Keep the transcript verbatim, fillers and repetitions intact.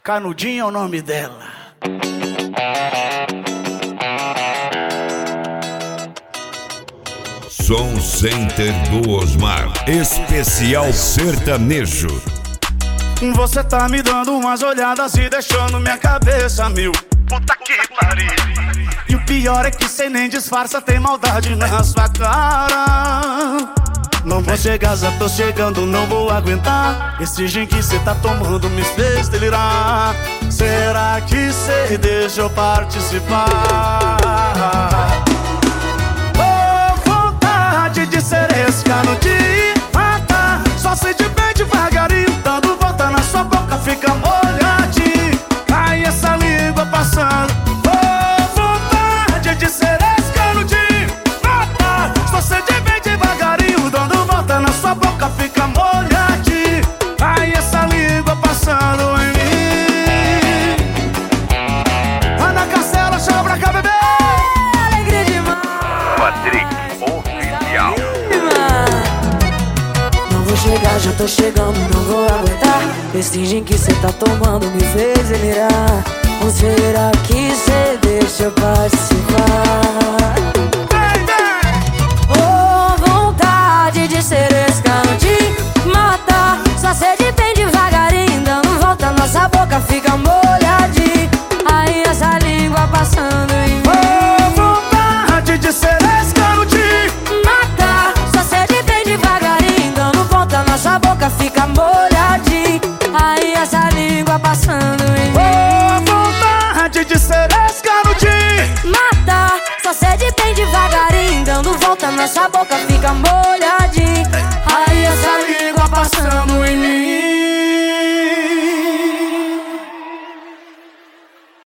Canudinho é o nome dela. Som Center do Osmar, especial sertanejo. Você tá me dando umas olhadas e deixando minha cabeça mil. Puta que pariu. E o pior é que cê nem disfarça, tem maldade na sua cara. Não vou chegar, já tô chegando, não vou aguentar. Esse gin que cê tá tomando me fez delirar. Será que cê deixa eu participar? Oh, vontade de ser esse canudinho, mata. Só sei de bem devagarinho, dando volta na sua boca, fica molhadinho. Ai, essa língua passando. Oh, vontade de ser esse canudinho, mata. Só sei de bem devagarinho, dando volta na sua boca, fica molhadinho. Ai, essa língua passando em mim. Ana Castela, chama pra cá, bebê. Alegria demais. Patrick Oficial. Não vou chegar, já tô chegando, não vou aguentar. Esse gin que cê tá tomando me fez delirar. Ou será que cê deixa eu participar? Oh, vontade de ser esse canudinho, mata. Só sei de bem devagarinho, dando volta, nossa boca fica molhadinha. Aí essa língua passando em mim. Oh, vontade de ser esse canudinho, Mata, só sei de bem devagarinho, dando volta, nossa boca fica molhadinha. Aí essa língua passando em mim. oh, vontade de ser esse canudinho. Mata, só sei de bem devagarinho, dando volta, nossa boca fica molhadinha. Aí essa língua passando em mim.